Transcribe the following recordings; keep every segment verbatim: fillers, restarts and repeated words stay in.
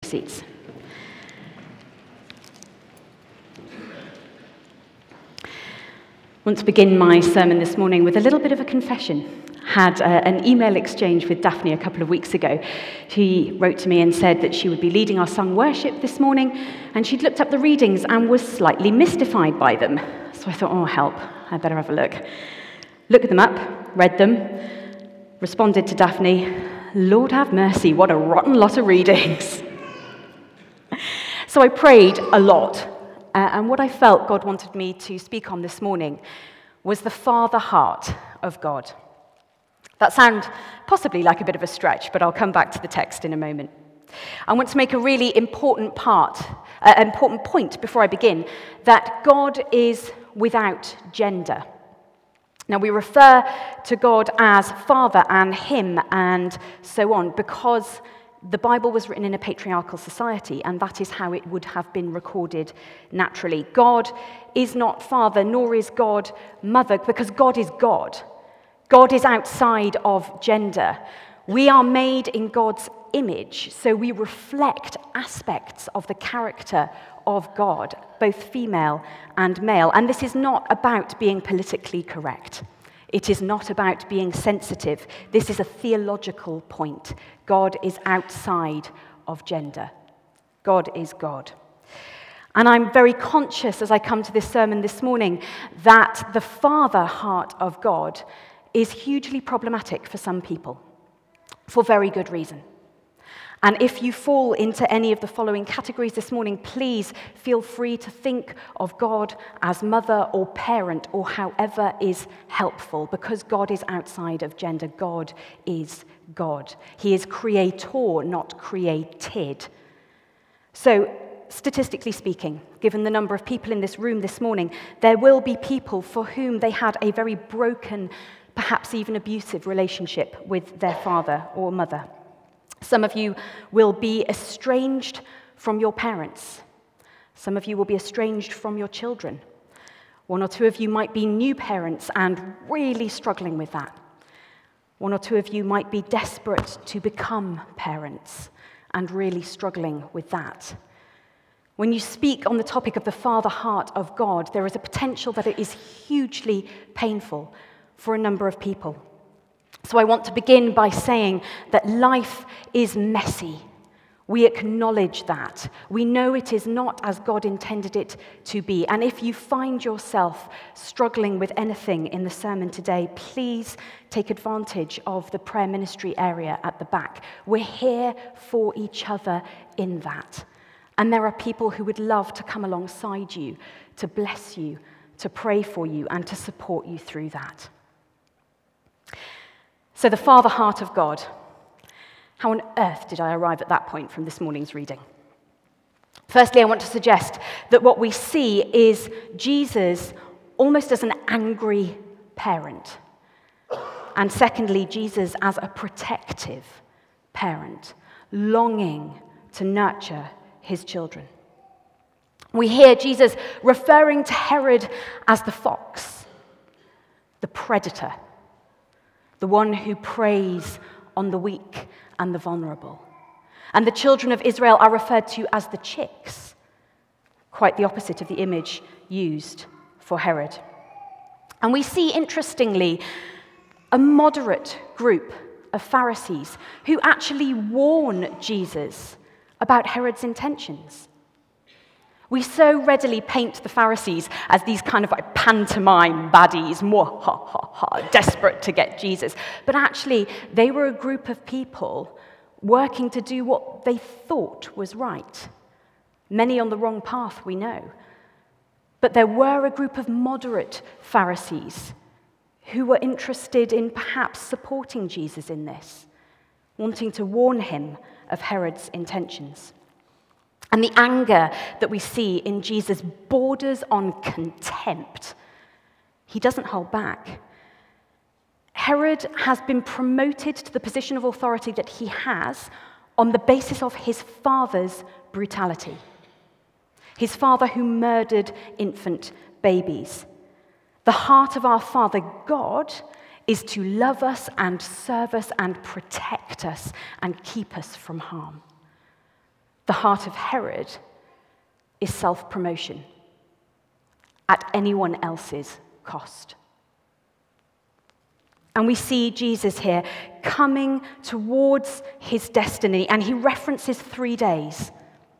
seats. I want to begin my sermon this morning with a little bit of a confession. Had uh, an email exchange with Daphne a couple of weeks ago. She wrote to me and said that she would be leading our sung worship this morning, and she'd looked up the readings and was slightly mystified by them. So I thought, oh, help, I better have a look. Looked them up, read them, responded to Daphne, Lord have mercy, what a rotten lot of readings. So I prayed a lot, uh, and what I felt God wanted me to speak on this morning was the Father heart of God. That sounds possibly like a bit of a stretch, but I'll come back to the text in a moment. I want to make a really important part, uh, important point before I begin, that God is without gender. Now, we refer to God as Father and Him and so on because the Bible was written in a patriarchal society, and that is how it would have been recorded naturally. God is not Father, nor is God Mother, because God is God. God is outside of gender. We are made in God's image, so we reflect aspects of the character of God, both female and male. And this is not about being politically correct. It is not about being sensitive. This is a theological point. God is outside of gender. God is God. And I'm very conscious as I come to this sermon this morning that the Father heart of God is hugely problematic for some people, for very good reason. And if you fall into any of the following categories this morning, please feel free to think of God as mother or parent or however is helpful, because God is outside of gender. God is God. He is creator, not created. So, statistically speaking, given the number of people in this room this morning, there will be people for whom they had a very broken, perhaps even abusive relationship with their father or mother. Some of you will be estranged from your parents. Some of you will be estranged from your children. One or two of you might be new parents and really struggling with that. One or two of you might be desperate to become parents and really struggling with that. When you speak on the topic of the Father heart of God, there is a potential that it is hugely painful for a number of people. So I want to begin by saying that life is messy. We acknowledge that. We know it is not as God intended it to be. And if you find yourself struggling with anything in the sermon today, please take advantage of the prayer ministry area at the back. We're here for each other in that. And there are people who would love to come alongside you, to bless you, to pray for you, and to support you through that. So the Father heart of God. How on earth did I arrive at that point from this morning's reading? Firstly, I want to suggest that what we see is Jesus almost as an angry parent. And secondly, Jesus as a protective parent, longing to nurture his children. We hear Jesus referring to Herod as the fox, the predator, the one who preys on the weak and the vulnerable. And the children of Israel are referred to as the chicks, quite the opposite of the image used for Herod. And we see, interestingly, a moderate group of Pharisees who actually warn Jesus about Herod's intentions. We so readily paint the Pharisees as these kind of like pantomime baddies, mwah, ha, ha, ha, desperate to get Jesus. But actually, they were a group of people working to do what they thought was right. Many on the wrong path, we know. But there were a group of moderate Pharisees who were interested in perhaps supporting Jesus in this, wanting to warn him of Herod's intentions. And the anger that we see in Jesus borders on contempt. He doesn't hold back. Herod has been promoted to the position of authority that he has on the basis of his father's brutality. His father who murdered infant babies. The heart of our Father God is to love us and serve us and protect us and keep us from harm. The heart of Herod is self-promotion at anyone else's cost. And we see Jesus here coming towards his destiny, and he references three days.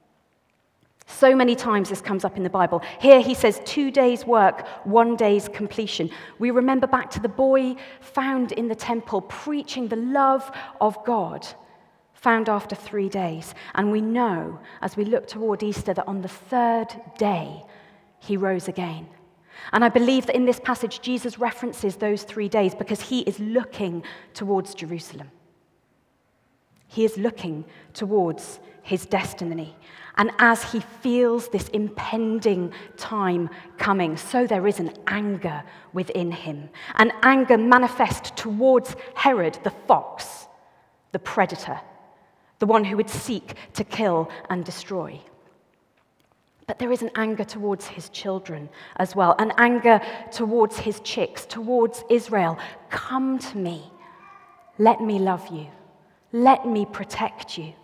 So many times this comes up in the Bible. Here he says two days' work, one day's completion. We remember back to the boy found in the temple preaching the love of God, found after three days. And we know, as we look toward Easter, that on the third day he rose again. And I believe that in this passage, Jesus references those three days because he is looking towards Jerusalem. He is looking towards his destiny. And as he feels this impending time coming, so there is an anger within him. An anger manifest towards Herod the fox, the predator, the one who would seek to kill and destroy. But there is an anger towards his children as well, an anger towards his chicks, towards Israel. Come to me. Let me love you. Let me protect you.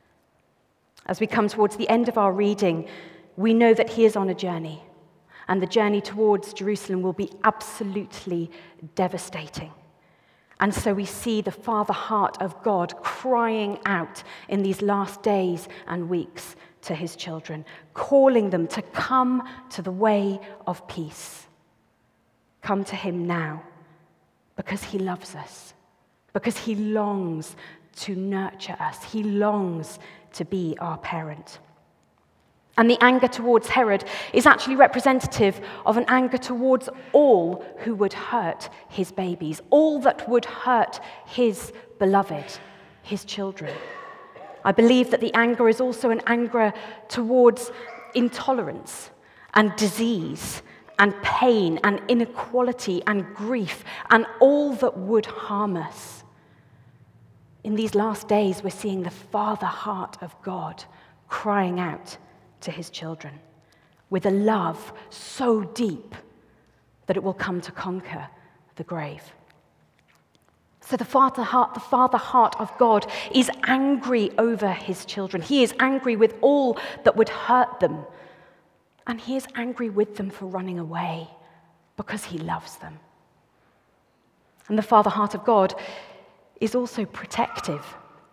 As we come towards the end of our reading, we know that he is on a journey, and the journey towards Jerusalem will be absolutely devastating. And so we see the Father heart of God crying out in these last days and weeks to his children, calling them to come to the way of peace. Come to him now, because he loves us, because he longs to nurture us. He longs to be our parent. And the anger towards Herod is actually representative of an anger towards all who would hurt his babies, all that would hurt his beloved, his children. I believe that the anger is also an anger towards intolerance and disease and pain and inequality and grief and all that would harm us. In these last days, we're seeing the Father heart of God crying out to his children with a love so deep that it will come to conquer the grave. So the Father heart, the Father heart of God is angry over his children. He is angry with all that would hurt them. And he is angry with them for running away because he loves them. And the Father heart of God is also protective,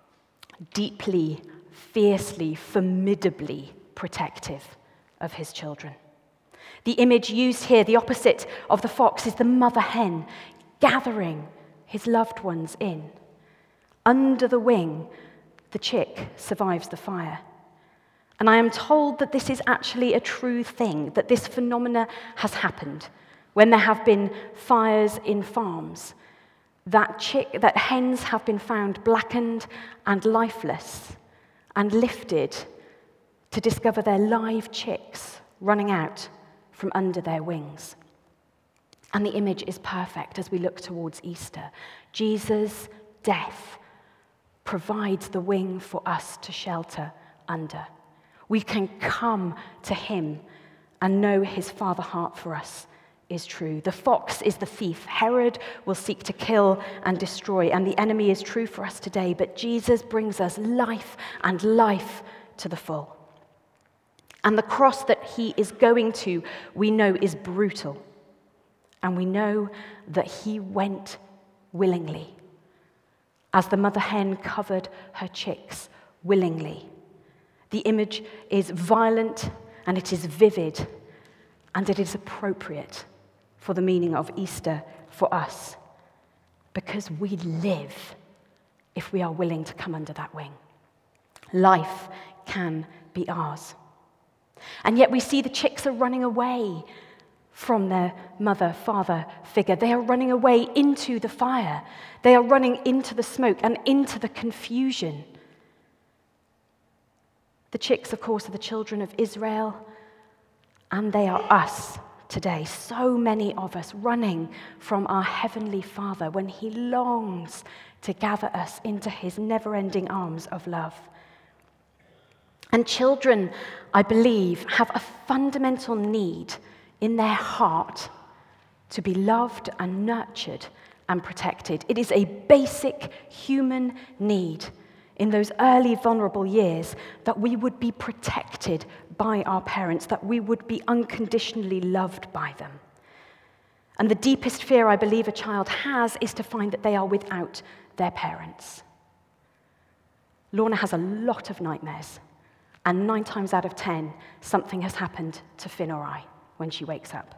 deeply, fiercely, formidably protective of his children. The image used here, the opposite of the fox, is the mother hen gathering his loved ones in. Under the wing, the chick survives the fire. And I am told that this is actually a true thing, that this phenomena has happened when there have been fires in farms, that chick, that hens have been found blackened and lifeless and lifted to discover their live chicks running out from under their wings. And the image is perfect as we look towards Easter. Jesus' death provides the wing for us to shelter under. We can come to him and know his Father heart for us is true. The fox is the thief. Herod will seek to kill and destroy, and the enemy is true for us today. But Jesus brings us life and life to the full. And the cross that he is going to, we know, is brutal. And we know that he went willingly, as the mother hen covered her chicks willingly. The image is violent, and it is vivid, and it is appropriate for the meaning of Easter for us, because we live if we are willing to come under that wing. Life can be ours. And yet we see the chicks are running away from their mother, father figure. They are running away into the fire. They are running into the smoke and into the confusion. The chicks, of course, are the children of Israel, and they are us today. So many of us running from our Heavenly Father when he longs to gather us into his never-ending arms of love. And children, I believe, have a fundamental need in their heart to be loved and nurtured and protected. It is a basic human need in those early vulnerable years, that we would be protected by our parents, that we would be unconditionally loved by them. And the deepest fear I believe a child has is to find that they are without their parents. Lorna has a lot of nightmares, and nine times out of ten, something has happened to Finn or I when she wakes up.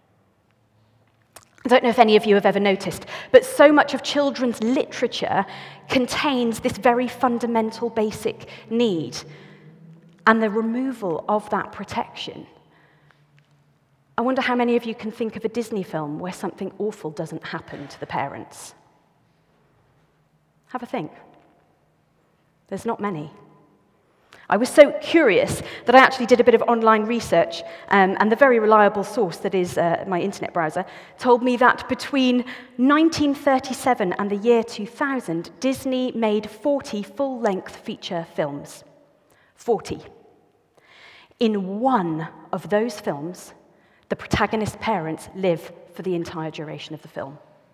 I don't know if any of you have ever noticed, but so much of children's literature contains this very fundamental basic need and the removal of that protection. I wonder how many of you can think of a Disney film where something awful doesn't happen to the parents. Have a think. There's not many. I was so curious that I actually did a bit of online research, um, and the very reliable source that is uh, my internet browser told me that between nineteen thirty-seven and the year two thousand, Disney made forty full-length feature films. forty. In one of those films, the protagonist's parents live for the entire duration of the film.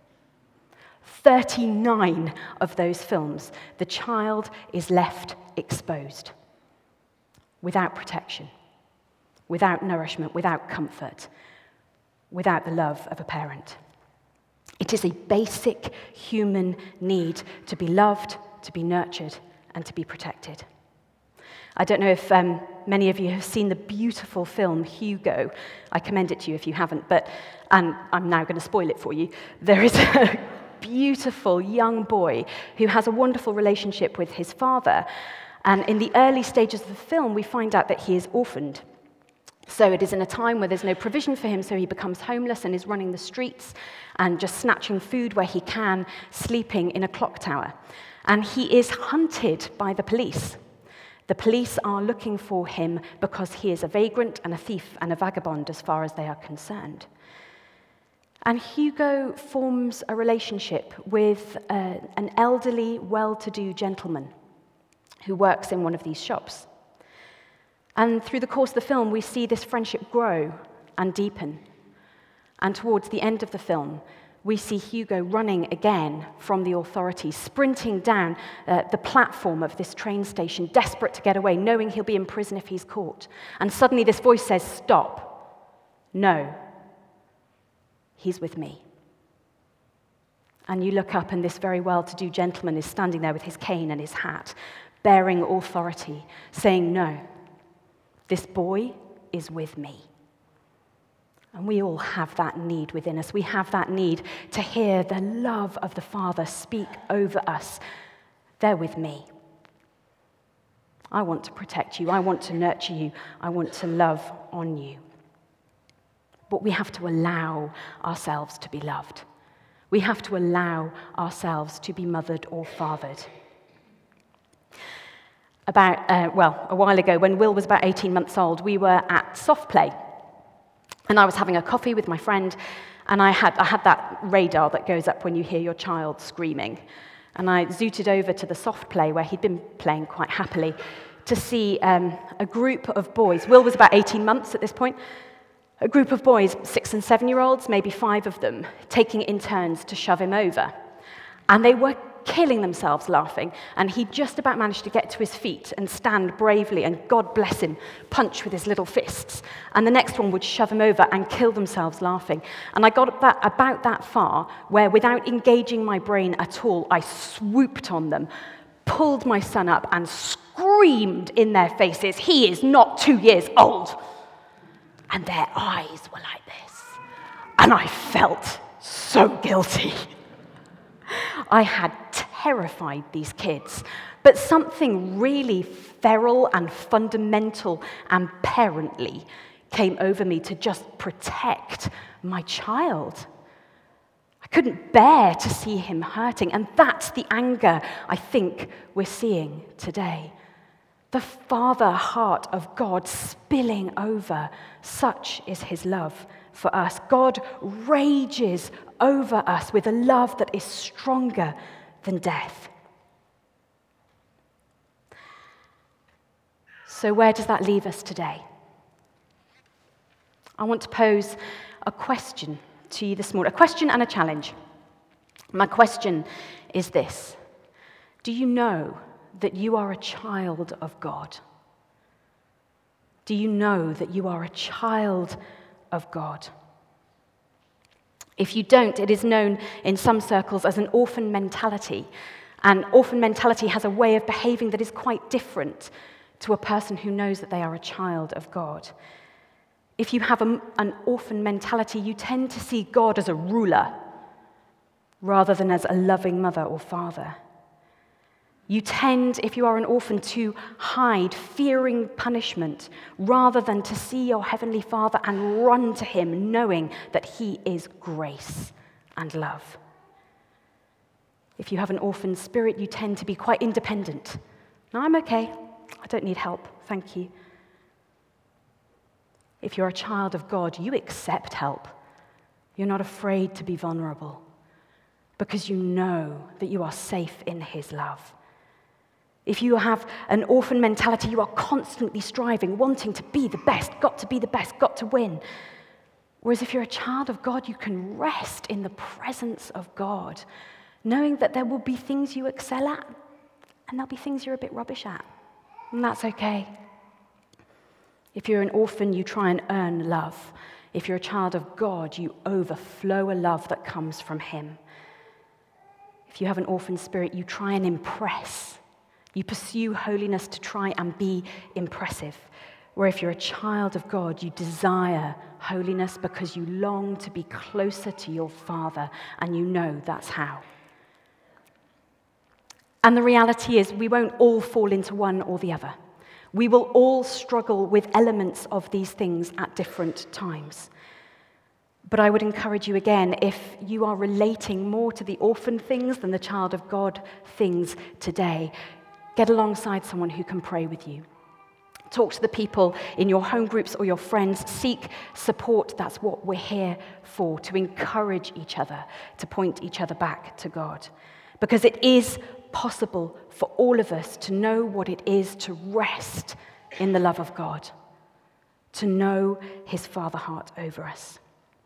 thirty-nine of those films, the child is left exposed, without protection, without nourishment, without comfort, without the love of a parent. It is a basic human need to be loved, to be nurtured, and to be protected. I don't know if um, many of you have seen the beautiful film Hugo. I commend it to you if you haven't, but, and I'm now going to spoil it for you. There is a beautiful young boy who has a wonderful relationship with his father. And in the early stages of the film, we find out that he is orphaned. So it is in a time where there's no provision for him, so he becomes homeless and is running the streets and just snatching food where he can, sleeping in a clock tower. And he is hunted by the police. The police are looking for him because he is a vagrant and a thief and a vagabond as far as they are concerned. And Hugo forms a relationship with uh, an elderly, well-to-do gentleman who works in one of these shops. And through the course of the film, we see this friendship grow and deepen. And towards the end of the film, we see Hugo running again from the authorities, sprinting down uh, the platform of this train station, desperate to get away, knowing he'll be in prison if he's caught. And suddenly this voice says, "Stop. No. He's with me." And you look up, and this very well-to-do gentleman is standing there with his cane and his hat, bearing authority, saying, "No, this boy is with me." And we all have that need within us. We have that need to hear the love of the Father speak over us. They're with me. I want to protect you. I want to nurture you. I want to love on you. But we have to allow ourselves to be loved. We have to allow ourselves to be mothered or fathered. About, uh, well, a while ago, when Will was about eighteen months old, we were at Soft Play. And I was having a coffee with my friend, and I had, I had that radar that goes up when you hear your child screaming. And I zooted over to the Soft Play, where he'd been playing quite happily, to see um, a group of boys. Will was about eighteen months at this point. A group of boys, six and seven-year-olds, maybe five of them, taking it in turns to shove him over. And they were killing themselves laughing, and he just about managed to get to his feet and stand bravely, and God bless him, punch with his little fists. And the next one would shove him over and kill themselves laughing. And I got that, about that far, where without engaging my brain at all, I swooped on them, pulled my son up, and screamed in their faces, "He is not two years old!" And their eyes were like this. And I felt so guilty. I had terrified these kids, but something really feral and fundamental and parently came over me to just protect my child. I couldn't bear to see him hurting, and that's the anger I think we're seeing today. The Father heart of God spilling over. Such is his love for us. God rages over us with a love that is stronger than death. So where does that leave us today? I want to pose a question to you this morning, a question and a challenge. My question is this: do you know that you are a child of God? Do you know that you are a child of God? If you don't, it is known in some circles as an orphan mentality. And orphan mentality has a way of behaving that is quite different to a person who knows that they are a child of God. If you have a, an orphan mentality, you tend to see God as a ruler rather than as a loving mother or father. You tend, if you are an orphan, to hide, fearing punishment, rather than to see your heavenly Father and run to him, knowing that he is grace and love. If you have an orphan spirit, you tend to be quite independent. No, I'm okay. I don't need help. Thank you. If you're a child of God, you accept help. You're not afraid to be vulnerable because you know that you are safe in his love. If you have an orphan mentality, you are constantly striving, wanting to be the best, got to be the best, got to win. Whereas if you're a child of God, you can rest in the presence of God, knowing that there will be things you excel at, and there'll be things you're a bit rubbish at, and that's okay. If you're an orphan, you try and earn love. If you're a child of God, you overflow a love that comes from him. If you have an orphan spirit, you try and impress. You pursue holiness to try and be impressive. Where if you're a child of God, you desire holiness because you long to be closer to your Father, and you know that's how. And the reality is, we won't all fall into one or the other. We will all struggle with elements of these things at different times. But I would encourage you again, if you are relating more to the orphan things than the child of God things today, get alongside someone who can pray with you. Talk to the people in your home groups or your friends. Seek support. That's what we're here for, to encourage each other, to point each other back to God. Because it is possible for all of us to know what it is to rest in the love of God, to know his Father heart over us.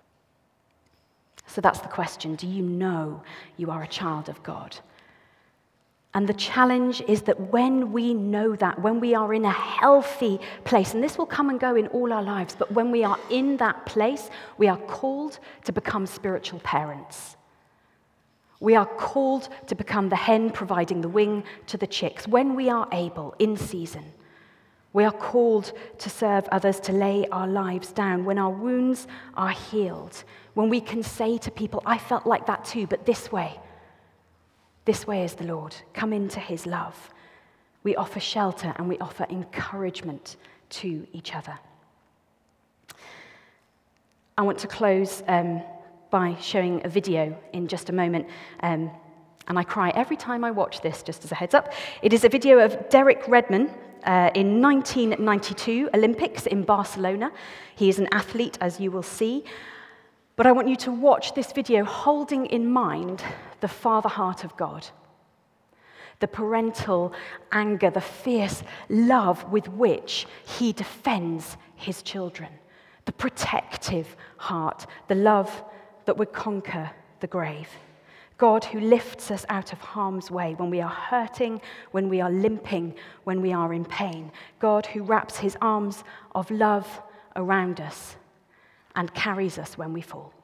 So that's the question. Do you know you are a child of God? And the challenge is that when we know that, when we are in a healthy place, and this will come and go in all our lives, but when we are in that place, we are called to become spiritual parents. We are called to become the hen providing the wing to the chicks when we are able, in season. We are called to serve others, to lay our lives down when our wounds are healed, when we can say to people, I felt like that too, but this way. This way is the Lord. Come into his love. We offer shelter and we offer encouragement to each other. I want to close um, by showing a video in just a moment. Um, and I cry every time I watch this, just as a heads up. It is a video of Derek Redmond uh, in nineteen ninety-two Olympics in Barcelona. He is an athlete, as you will see. But I want you to watch this video holding in mind the Father heart of God, the parental anger, the fierce love with which he defends his children, the protective heart, the love that would conquer the grave. God who lifts us out of harm's way when we are hurting, when we are limping, when we are in pain. God who wraps his arms of love around us and carries us when we fall.